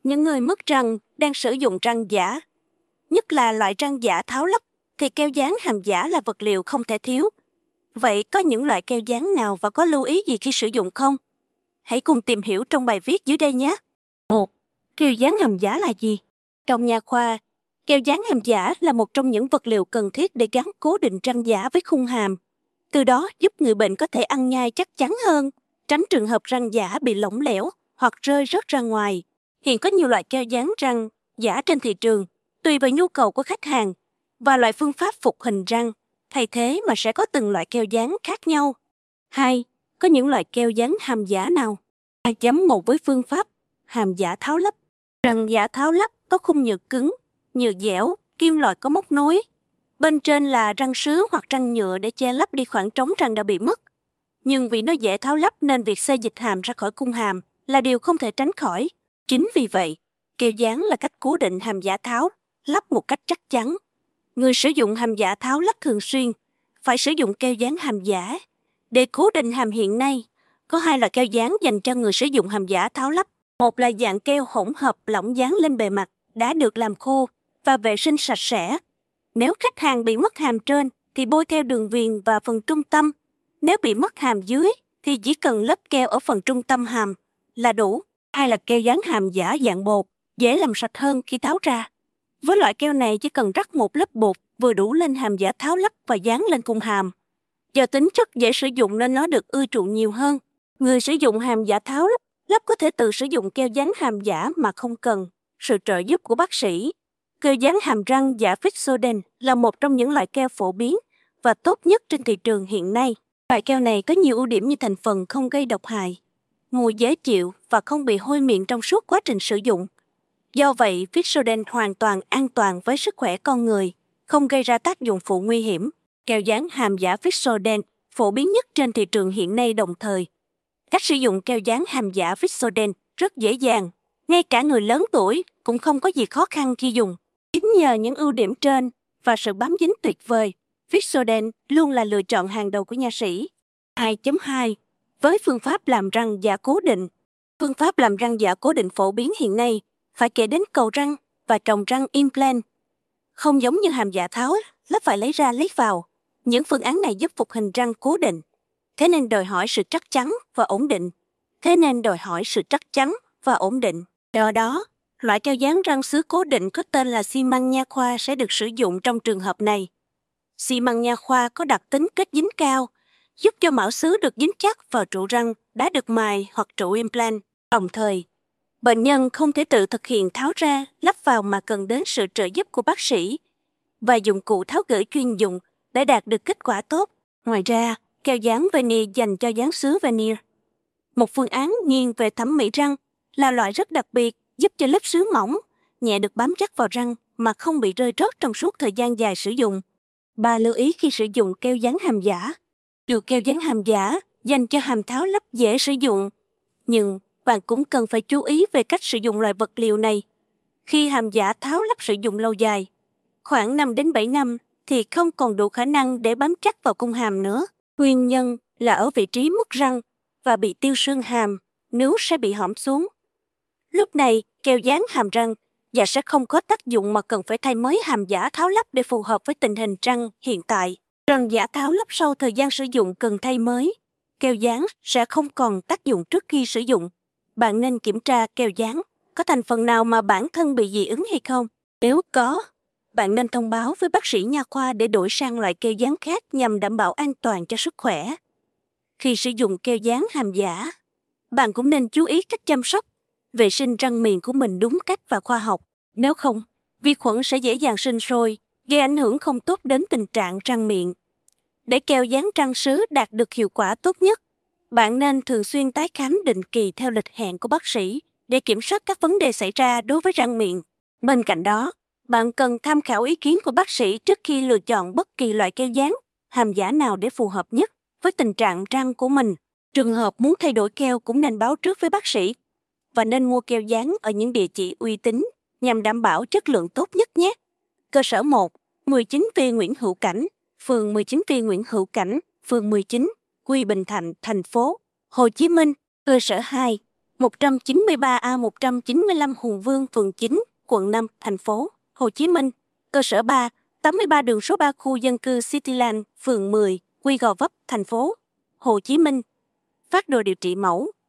Những người mất răng đang sử dụng răng giả, nhất là loại răng giả tháo lắp, thì keo dán hàm giả là vật liệu không thể thiếu. Vậy có những loại keo dán nào và có lưu ý gì khi sử dụng không? Hãy cùng tìm hiểu trong bài viết dưới đây nhé. 1. Keo dán hàm giả là gì? Trong nha khoa, keo dán hàm giả là một trong những vật liệu cần thiết để gắn cố định răng giả với khung hàm. Từ đó giúp người bệnh có thể ăn nhai chắc chắn hơn, tránh trường hợp răng giả bị lỏng lẻo hoặc rơi rớt ra ngoài. Hiện có nhiều loại keo dán răng giả trên thị trường, tùy vào nhu cầu của khách hàng và loại phương pháp phục hình răng. Thay thế mà sẽ có từng loại keo dán khác nhau. 2. Có những loại keo dán hàm giả nào? 2.1 với phương pháp hàm giả tháo lắp. Răng giả tháo lắp có khung nhựa cứng, nhựa dẻo, kim loại có móc nối. Bên trên là răng sứ hoặc răng nhựa để che lấp đi khoảng trống răng đã bị mất. Nhưng vì nó dễ tháo lắp nên việc xê dịch hàm ra khỏi khung hàm là điều không thể tránh khỏi. Chính vì vậy, keo dán là cách cố định hàm giả tháo lắp một cách chắc chắn. Người sử dụng hàm giả tháo lắp thường xuyên phải sử dụng keo dán hàm giả. Để cố định hàm hiện nay, có 2 loại keo dán dành cho người sử dụng hàm giả tháo lắp. Một là dạng keo hỗn hợp lỏng dán lên bề mặt đã được làm khô và vệ sinh sạch sẽ. Nếu khách hàng bị mất hàm trên thì bôi theo đường viền và phần trung tâm. Nếu bị mất hàm dưới thì chỉ cần lớp keo ở phần trung tâm hàm là đủ. 2 là keo dán hàm giả dạng bột, dễ làm sạch hơn khi tháo ra. Với loại keo này chỉ cần rắc một lớp bột vừa đủ lên hàm giả tháo lắp và dán lên khung hàm. Do tính chất dễ sử dụng nên nó được ưa chuộng nhiều hơn. Người sử dụng hàm giả tháo lắp có thể tự sử dụng keo dán hàm giả mà không cần sự trợ giúp của bác sĩ. Keo dán hàm răng giả Fixoden là một trong những loại keo phổ biến và tốt nhất trên thị trường hiện nay. Loại keo này có nhiều ưu điểm như thành phần không gây độc hại, mùi dễ chịu và không bị hôi miệng trong suốt quá trình sử dụng. Do vậy, Fixoden hoàn toàn an toàn với sức khỏe con người, không gây ra tác dụng phụ nguy hiểm. Keo dán hàm giả Fixoden phổ biến nhất trên thị trường hiện nay đồng thời. Cách sử dụng keo dán hàm giả Fixoden rất dễ dàng, ngay cả người lớn tuổi cũng không có gì khó khăn khi dùng. Chính nhờ những ưu điểm trên và sự bám dính tuyệt vời, Fixoden luôn là lựa chọn hàng đầu của nha sĩ. 2.2 Với phương pháp làm răng giả cố định. Phương pháp làm răng giả cố định phổ biến hiện nay phải kể đến cầu răng và trồng răng implant. Không giống như hàm giả tháo lắp phải lấy ra lấy vào. Những phương án này giúp phục hình răng cố định. Thế nên đòi hỏi sự chắc chắn và ổn định. Do đó, loại keo dán răng sứ cố định có tên là xi măng nha khoa sẽ được sử dụng trong trường hợp này. Xi măng nha khoa có đặc tính kết dính cao, giúp cho mão sứ được dính chắc vào trụ răng đã được mài hoặc trụ implant. Đồng thời, bệnh nhân không thể tự thực hiện tháo ra, lắp vào mà cần đến sự trợ giúp của bác sĩ và dụng cụ tháo gỡ chuyên dụng để đạt được kết quả tốt. Ngoài ra, keo dán veneer dành cho dán sứ veneer, một phương án nghiêng về thẩm mỹ răng, là loại rất đặc biệt, giúp cho lớp sứ mỏng, nhẹ được bám chắc vào răng mà không bị rơi rớt trong suốt thời gian dài sử dụng. 3 lưu ý khi sử dụng keo dán hàm giả. Dù keo dán hàm giả dành cho hàm tháo lắp dễ sử dụng, nhưng bạn cũng cần phải chú ý về cách sử dụng loại vật liệu này. Khi hàm giả tháo lắp sử dụng lâu dài, khoảng 5 đến 7 năm, thì không còn đủ khả năng để bám chắc vào cung hàm nữa. Nguyên nhân là ở vị trí mất răng và bị tiêu xương hàm, nướu sẽ bị hõm xuống. Lúc này, keo dán hàm răng giả sẽ không có tác dụng mà cần phải thay mới hàm giả tháo lắp để phù hợp với tình hình răng hiện tại. Răng giả tháo lắp sau thời gian sử dụng cần thay mới. Keo dán sẽ không còn tác dụng trước khi sử dụng. Bạn nên kiểm tra keo dán có thành phần nào mà bản thân bị dị ứng hay không. Nếu có, bạn nên thông báo với bác sĩ nha khoa để đổi sang loại keo dán khác nhằm đảm bảo an toàn cho sức khỏe. Khi sử dụng keo dán hàm giả, bạn cũng nên chú ý cách chăm sóc, vệ sinh răng miệng của mình đúng cách và khoa học. Nếu không, vi khuẩn sẽ dễ dàng sinh sôi, gây ảnh hưởng không tốt đến tình trạng răng miệng. Để keo dán răng sứ đạt được hiệu quả tốt nhất, bạn nên thường xuyên tái khám định kỳ theo lịch hẹn của bác sĩ để kiểm soát các vấn đề xảy ra đối với răng miệng. Bên cạnh đó, bạn cần tham khảo ý kiến của bác sĩ trước khi lựa chọn bất kỳ loại keo dán hàm giả nào để phù hợp nhất với tình trạng răng của mình. Trường hợp muốn thay đổi keo cũng nên báo trước với bác sĩ và nên mua keo dán ở những địa chỉ uy tín nhằm đảm bảo chất lượng tốt nhất nhé. Cơ sở 1, 19V Nguyễn Hữu Cảnh, phường 19V Nguyễn Hữu Cảnh, phường 19, Quy Bình Thạnh, thành phố Hồ Chí Minh. Cơ sở 2, 193A 195 Hùng Vương, phường 9, quận 5, thành phố Hồ Chí Minh. Cơ sở 3, 83 đường số 3 khu dân cư Cityland, phường 10, Quy Gò Vấp, thành phố Hồ Chí Minh. Phác đồ điều trị mẫu.